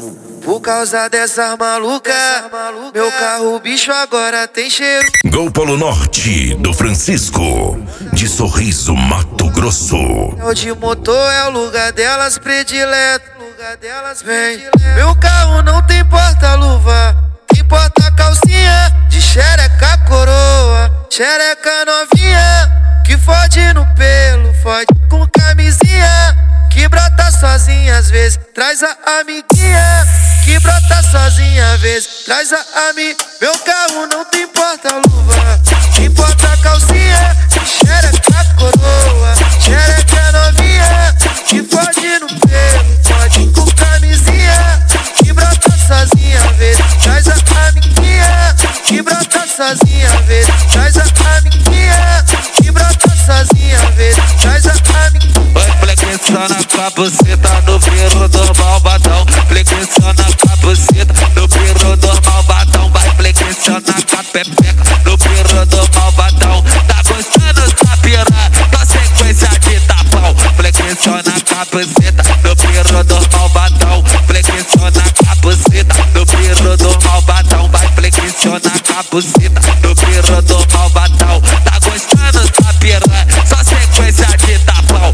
Por causa dessas malucas, meu carro bicho agora tem cheiro. Gol Polo Norte do Francisco, de Sorriso, Mato Grosso. O de motor é o lugar delas predileto. Vem, meu carro não tem porta-luva, tem porta-calcinha de xereca coroa, xereca novinha, que fode no pelo, fode com camisinha, que brota sozinha às vezes, traz a amiguinha, que brota sozinha às vezes, traz a amiga. Meu carro não tem porta-luva, tem porta-calcinha de xereca coroa, xereca novinha, que fode no pelo, fode com camisinha, que brota sozinha às vezes, traz a amiguinha, que brota sozinha às vezes, traz a amiguinha, que brota sozinha às vezes, traz a amiguinha. Vai flexiona na cabuceta no piro normal batão, flexiona na cabuceta no piro normal batão, vai flexiona na capepeca no piro normal batão. Tá gostando da piranha, tua sequência de tapão, flexiona na cabuceta no piro normal batão, flexiona na cabuceta no piro normal batão, vai flexiona na cabuceta no piro normal batão. Tá gostando da piranha, só sequência de tapão.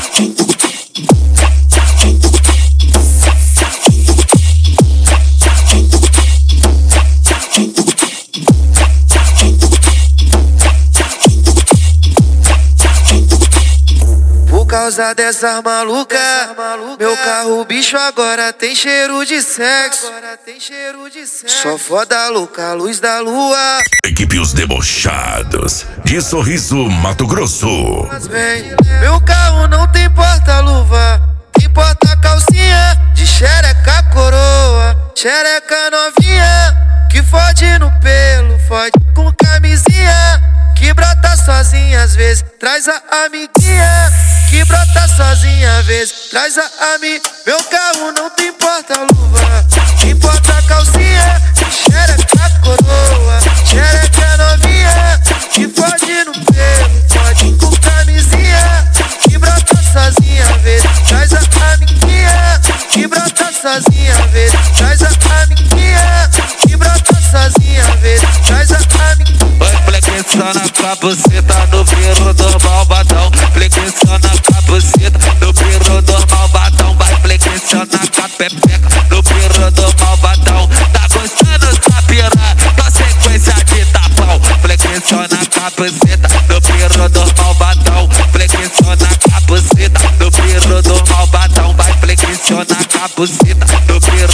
Por causa dessas malucas, meu carro bicho agora tem cheiro de sexo. Só foda louca, luz da lua. Equipe Os Debochados, de Sorriso, Mato Grosso. Vem, meu carro não tem porta-luva, tem porta-calcinha de xereca coroa, xereca novinha, que fode no pelo, fode com camisinha, que brota sozinha às vezes, traz a amiguinha, que brota sozinha às vezes, traz a amiga. Meu carro não tem porta-luva, tem porta-calcinha de xereca coroa, xereca novinha, que fode no pelo, fode com camisinha, que brota sozinha às vezes, traz a amiguinha, que brota sozinha às vezes, traz a amiguinha, que brota sozinha às vezes, traz a amiguinha. Vai flexiona na cabuceta no piro normal batão, flexiona na cabuceta no piro normal batão, vai flexiona na capepeca no piro normal batão. Tá gostando da piranha, tua sequência de tapão, flexiona na cabuceta no piro normal batão, flexiona na cabuceta no piro normal batão, vai flexiona na cabuceta no piro